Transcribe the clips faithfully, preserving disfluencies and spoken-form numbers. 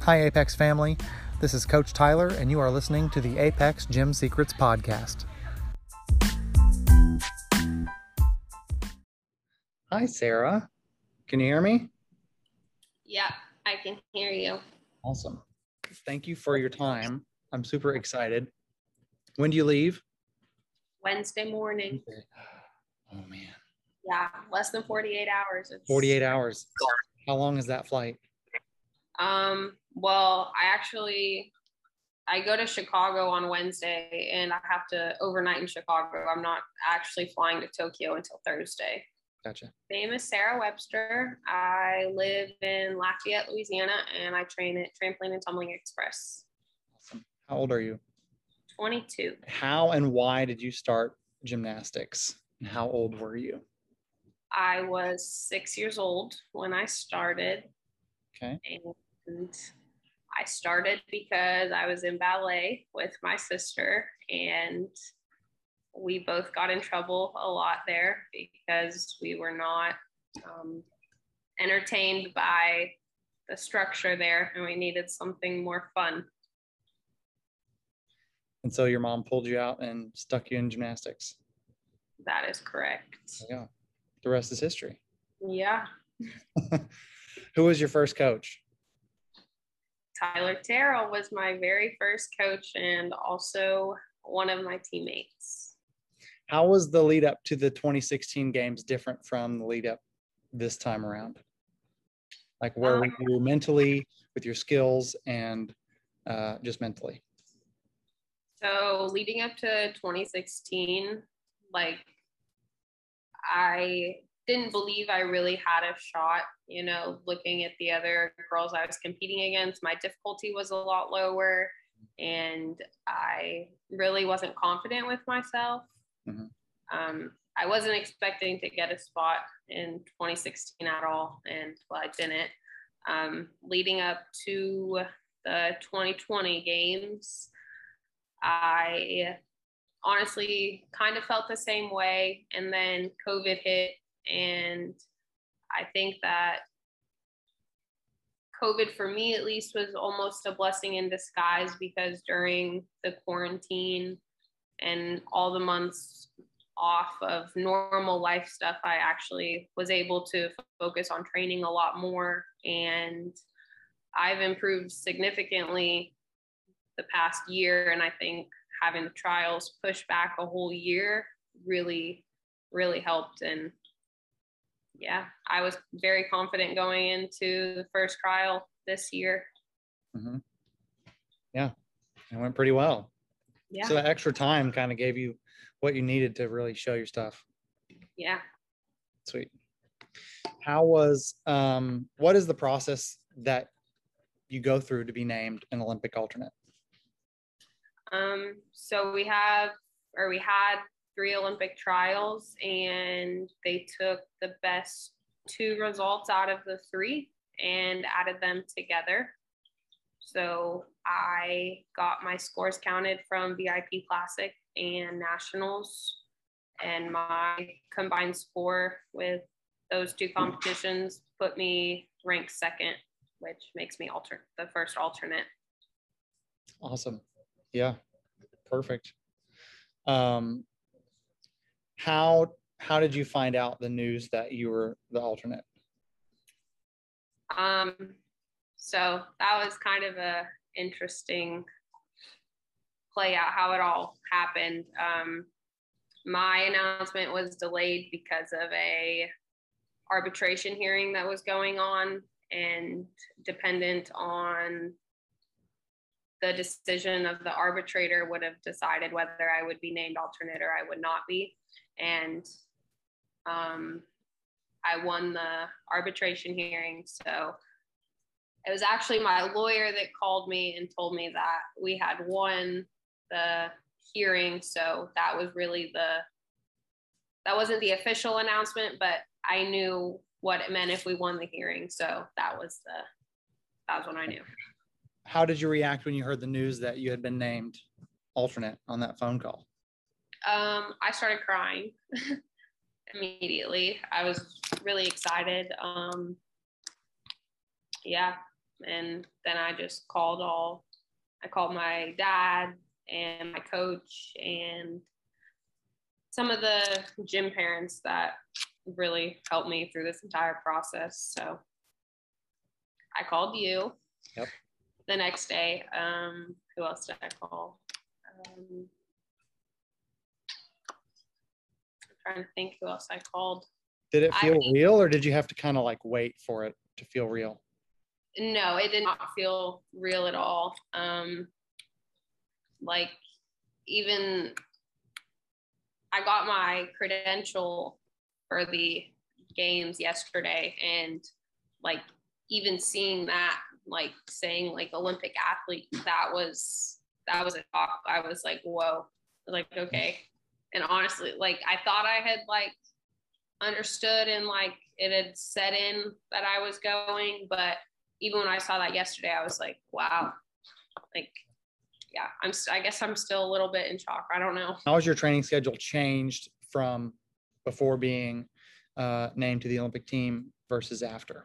Hi, Apex family. This is Coach Tyler, and you are listening to the Apex Gym Secrets podcast. Hi, Sarah. Can you hear me? Yeah, I can hear you. Awesome. Thank you for your time. I'm super excited. When do you leave? Wednesday morning. Oh, man. Yeah, less than forty-eight hours. It's, forty-eight hours. How long is that flight? Um, well, I actually, I go to Chicago on Wednesday and I have to overnight in Chicago. I'm not actually flying to Tokyo until Thursday. Gotcha. My name is Sarah Webster. I live in Lafayette, Louisiana, and I train at Trampoline and Tumbling Express. Awesome. How old are you? twenty-two. How and why did you start gymnastics? And how old were you? I was six years old when I started. Okay. And I started because I was in ballet with my sister, and we both got in trouble a lot there because we were not um, entertained by the structure there, and we needed something more fun. And so your mom pulled you out and stuck you in gymnastics. That is correct. Yeah. The rest is history. Yeah. Who was your first coach? Tyler Terrell was my very first coach and also one of my teammates. How was the lead up to the twenty sixteen games different from the lead up this time around? Like where Um, were you mentally with your skills and uh, just mentally? So leading up to twenty sixteen, like I didn't believe I really had a shot, you know, looking at the other girls I was competing against, my difficulty was a lot lower and I really wasn't confident with myself. Mm-hmm. Um, I wasn't expecting to get a spot in twenty sixteen at all. And well, I didn't. Um, leading up to the twenty twenty games, I honestly kind of felt the same way. And then COVID hit. And I think that COVID for me, at least, was almost a blessing in disguise because during the quarantine and all the months off of normal life stuff, I actually was able to focus on training a lot more. And I've improved significantly the past year. And I think having the trials push back a whole year really, really helped. And yeah, I was very confident going into the first trial this year. Mm-hmm. Yeah, it went pretty well. Yeah. So that extra time kind of gave you what you needed to really show your stuff. Yeah. Sweet. How was, um, what is the process that you go through to be named an Olympic alternate? Um, so we have, or we had three Olympic trials, and they took the best two results out of the three and added them together. So I got my scores counted from V I P Classic and Nationals, and my combined score with those two competitions put me ranked second, which makes me alter the first alternate. Awesome. Yeah, perfect. Um, how how did you find out the news that you were the alternate? Um, so that was kind of a interesting play out how it all happened. Um, my announcement was delayed because of a arbitration hearing that was going on, and dependent on the decision of the arbitrator would have decided whether I would be named alternate or I would not be. And um, I won the arbitration hearing. So it was actually my lawyer that called me and told me that we had won the hearing. So that was really the, that wasn't the official announcement, but I knew what it meant if we won the hearing. So that was the, that was when I knew. How did you react when you heard the news that you had been named alternate on that phone call? Um, I started crying immediately. I was really excited. Um, yeah, and then I just called all, I called my dad and my coach and some of the gym parents that really helped me through this entire process. So I called you. Yep. The next day. Um, who else did I call? Um, I'm trying to think who else I called. Did it feel I, real, or did you have to kind of like wait for it to feel real? No, it did not feel real at all. Um, like even I got my credential for the games yesterday, and like even seeing that, like saying like Olympic athlete, that was that was a talk. I was like, whoa, like okay. And honestly, like I thought I had like understood and like it had set in that I was going, but even when I saw that yesterday, I was like, wow, like yeah, I'm I guess I'm still a little bit in shock. I don't know. How has your training schedule changed from before being uh, named to the Olympic team versus after?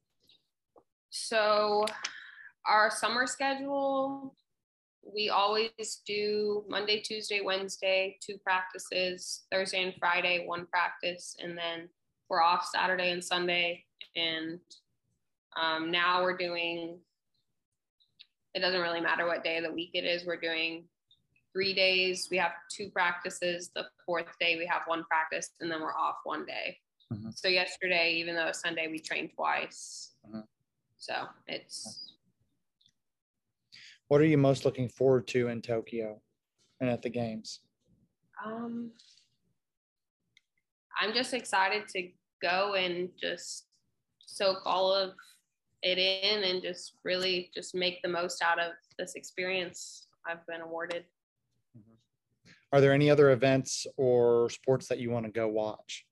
So our summer schedule, we always do Monday, Tuesday, Wednesday, two practices, Thursday and Friday, one practice, and then we're off Saturday and Sunday. And um, now we're doing, it doesn't really matter what day of the week it is, we're doing three days. We have two practices. The fourth day, we have one practice, and then we're off one day. Mm-hmm. So yesterday, even though it's Sunday, we trained twice. Mm-hmm. So it's. What are you most looking forward to in Tokyo and at the games? Um, I'm just excited to go and just soak all of it in and just really just make the most out of this experience I've been awarded. Mm-hmm. Are there any other events or sports that you want to go watch?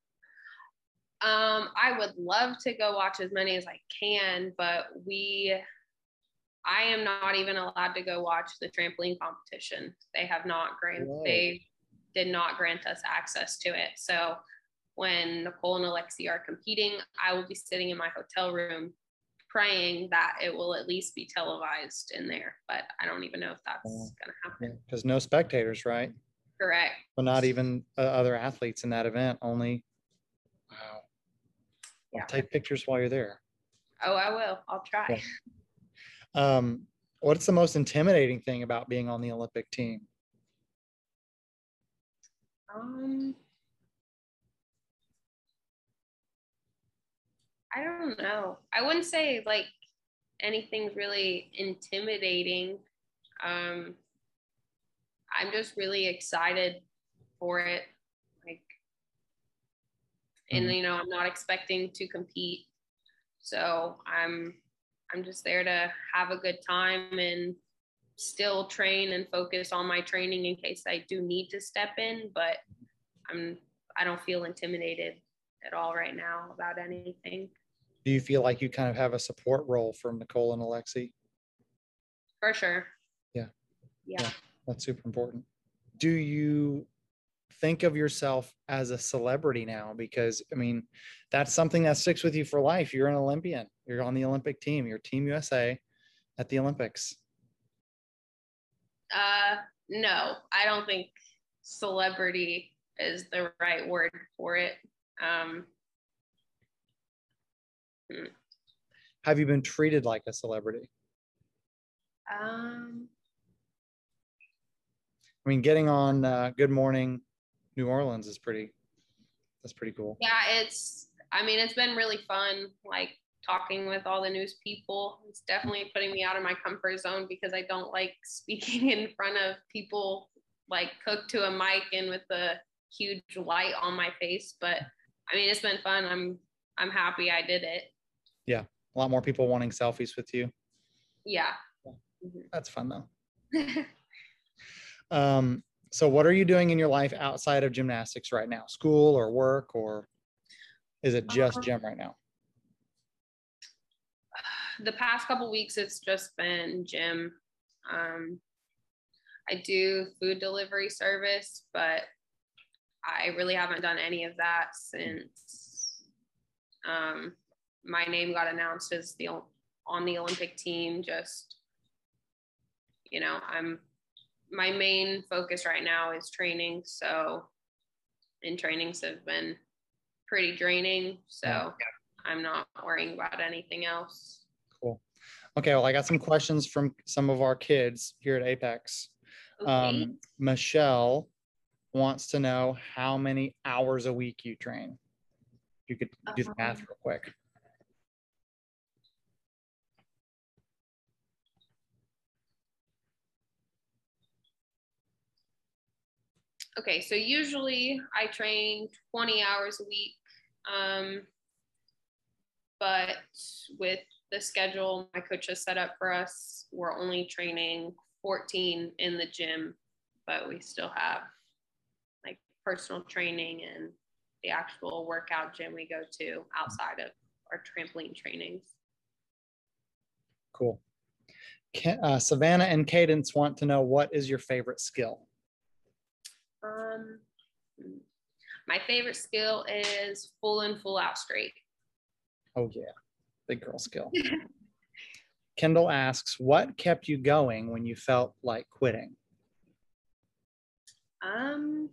Um, I would love to go watch as many as I can, but we, I am not even allowed to go watch the trampoline competition. They have not granted, they did not grant us access to it. So when Nicole and Alexi are competing, I will be sitting in my hotel room praying that it will at least be televised in there, but I don't even know if that's oh, going to happen. Because no spectators, right? Correct. But not even uh, other athletes in that event, only. Wow. Yeah. I'll take pictures while you're there. Oh, I will. I'll try. Yeah. Um, what's the most intimidating thing about being on the Olympic team? Um, I don't know. I wouldn't say like anything's really intimidating. Um, I'm just really excited for it. Like, and mm-hmm. you know, I'm not expecting to compete, so I'm I'm just there to have a good time and still train and focus on my training in case I do need to step in. But I'm I don't feel intimidated at all right now about anything. Do you feel like you kind of have a support role from Nicole and Alexi? For sure. Yeah. Yeah. Yeah. That's super important. Do you think of yourself as a celebrity now? Because, I mean, that's something that sticks with you for life. You're an Olympian. You're on the Olympic team. You're Team U S A at the Olympics. Uh, no, I don't think celebrity is the right word for it. Um, hmm. Have you been treated like a celebrity? Um, I mean, getting on uh, Good Morning New Orleans is pretty, that's pretty cool. Yeah, it's, I mean, it's been really fun, like talking with all the news people. It's definitely putting me out of my comfort zone because I don't like speaking in front of people like cooked to a mic and with a huge light on my face. But I mean, it's been fun. I'm, I'm happy I did it. Yeah. A lot more people wanting selfies with you. Yeah. Mm-hmm. That's fun though. um, so what are you doing in your life outside of gymnastics right now? School or work, or is it just um, gym right now? The past couple of weeks, it's just been gym. Um, I do food delivery service, but I really haven't done any of that since um, my name got announced as the on the Olympic team. Just, you know, I'm, my main focus right now is training. So, and trainings have been pretty draining. So yeah. I'm not worrying about anything else. Cool. Okay. Well, I got some questions from some of our kids here at Apex. Okay. Um, Michelle wants to know how many hours a week you train. You could do the math real quick. Okay, so usually I train twenty hours a week, um, but with the schedule my coach has set up for us, we're only training fourteen in the gym, but we still have like personal training and the actual workout gym we go to outside of our trampoline trainings. Cool. Uh, Savannah and Cadence want to know, what is your favorite skill? Um, my favorite skill is full in, full out straight. Oh yeah, big girl skill. Kendall asks, what kept you going when you felt like quitting? Um,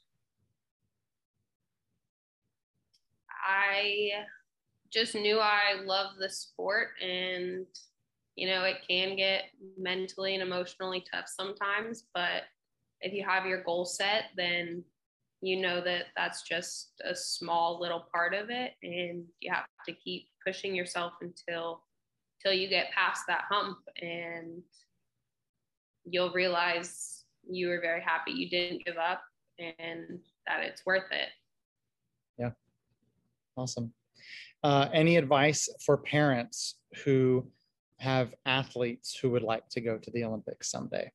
I just knew I loved the sport, and you know, it can get mentally and emotionally tough sometimes, but if you have your goal set, then you know that that's just a small little part of it, and you have to keep pushing yourself until until you get past that hump, and you'll realize you were very happy you didn't give up and that it's worth it. Yeah. Awesome. Uh, any advice for parents who have athletes who would like to go to the Olympics someday?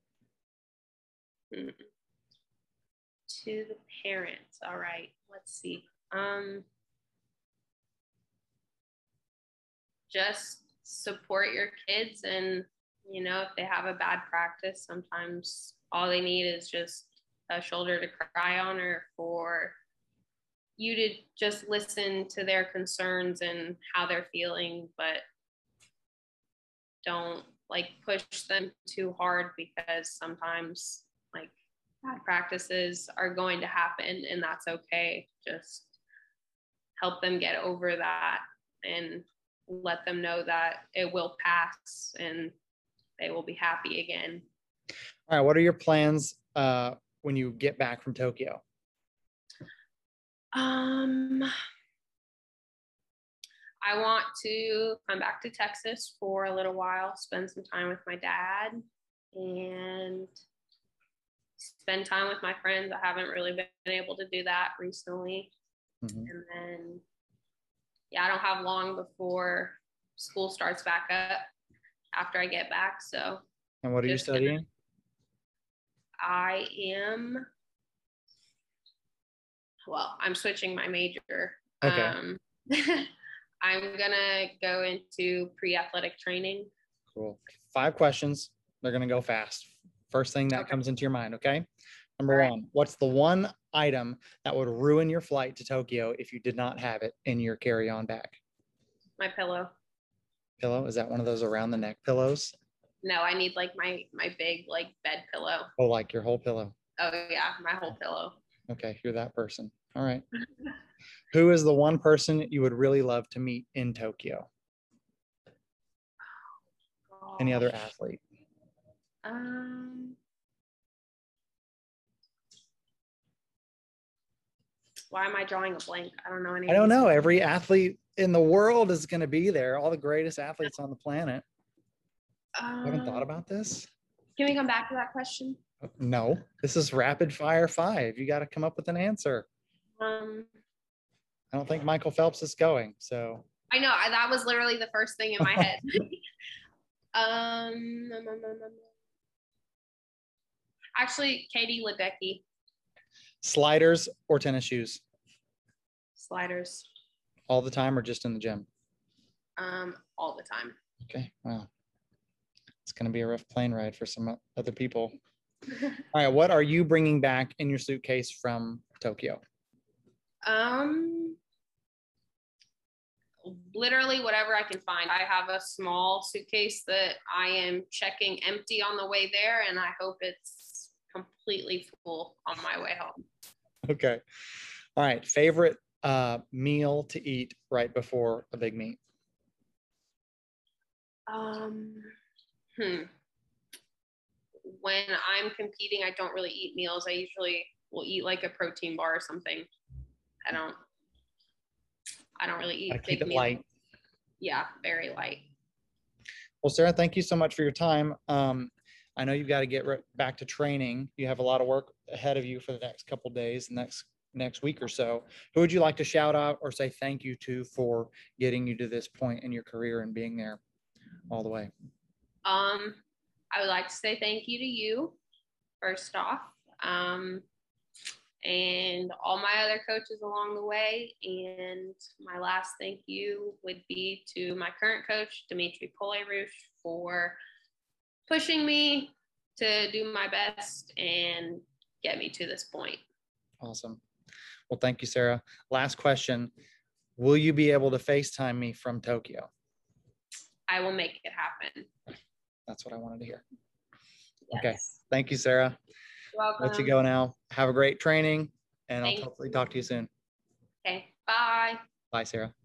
Hmm. To the parents. All right. Let's see. Um, just support your kids, and you know, if they have a bad practice, sometimes all they need is just a shoulder to cry on, or for you to just listen to their concerns and how they're feeling, but don't like push them too hard, because sometimes like bad practices are going to happen, and that's okay. Just help them get over that and let them know that it will pass and they will be happy again. All right. What are your plans uh, when you get back from Tokyo? Um, I want to come back to Texas for a little while, spend some time with my dad, and spend time with my friends. I haven't really been able to do that recently. Mm-hmm. And then, yeah, I don't have long before school starts back up after I get back. So. And what are you studying? Gonna, I am, well, I'm switching my major. Okay. Um, I'm gonna go into pre-athletic training. Cool. Five questions. They're gonna go fast. First thing that okay. comes into your mind, okay? Number right. one, what's the one item that would ruin your flight to Tokyo if you did not have it in your carry-on bag? My pillow. Pillow? Is that one of those around the neck pillows? No, I need like my my big like bed pillow. Oh, like your whole pillow? Oh yeah, my whole pillow. Okay, you're that person. All right. Who is the one person you would really love to meet in Tokyo? Oh, any other athlete? Um, why am I drawing a blank? I don't know any. I don't know. Every athlete in the world is going to be there. All the greatest athletes on the planet. Um, you haven't thought about this? Can we come back to that question? No, this is rapid fire five. You got to come up with an answer. Um, I don't think Michael Phelps is going. So I know I, that was literally the first thing in my head. um, actually, Katie Ledecky. Sliders or tennis shoes? Sliders. All the time or just in the gym? Um, all the time. Okay. Wow. It's going to be a rough plane ride for some other people. All right. What are you bringing back in your suitcase from Tokyo? Um, literally whatever I can find. I have a small suitcase that I am checking empty on the way there, and I hope it's completely full on my way home. Okay. All right. Favorite uh, meal to eat right before a big meet? Um, hmm. When I'm competing, I don't really eat meals. I usually will eat like a protein bar or something. I don't, I don't really eat I keep big it meals. light. Yeah, very light. Well, Sarah, thank you so much for your time. Um, I know you've got to get re- back to training. You have a lot of work ahead of you for the next couple of days, next next week or so. Who would you like to shout out or say thank you to for getting you to this point in your career and being there all the way? Um, I would like to say thank you to you, first off, um, and all my other coaches along the way. And my last thank you would be to my current coach, Dimitri Polerush, for pushing me to do my best and get me to this point. Awesome. Well, thank you, Sarah. Last question. Will you be able to FaceTime me from Tokyo? I will make it happen. That's what I wanted to hear. Yes. Okay. Thank you, Sarah. You're welcome. Let you go now. Have a great training, and Thank I'll hopefully talk to you soon. Okay. Bye. Bye, Sarah.